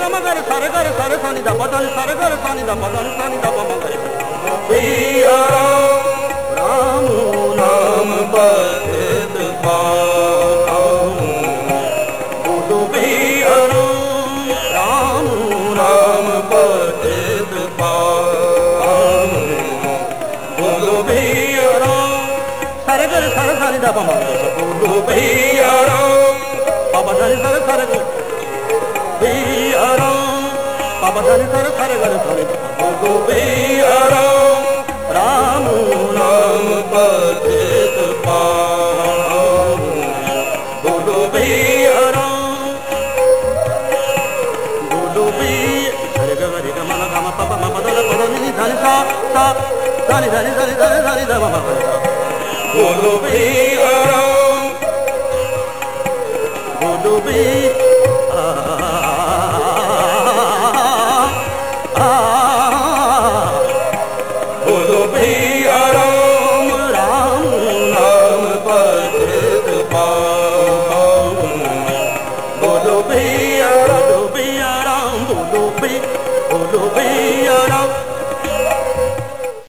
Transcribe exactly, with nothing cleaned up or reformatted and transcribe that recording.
मगर सरे गर सरे सानी दा पदन सरे गर सानी दा पदन सानी दा मगर पिया राम नाम बचत पाऊं बोलो पिया राम नाम बचत पाऊं बोलो पिया सरे गर सरे सानी दा मगर बोलो पिया बाबा धनी सर सर गो पिया बाबा धनी सर सर गर सरे गो पिया राम नाम बचत पाऊं बोलो पिया बोलो पिया सरे ग रे ग म ग म प प म प द प द नि धनि सा सा धनि धनि धनि धनि धनि ध म म बोलो पिया बोलो पिया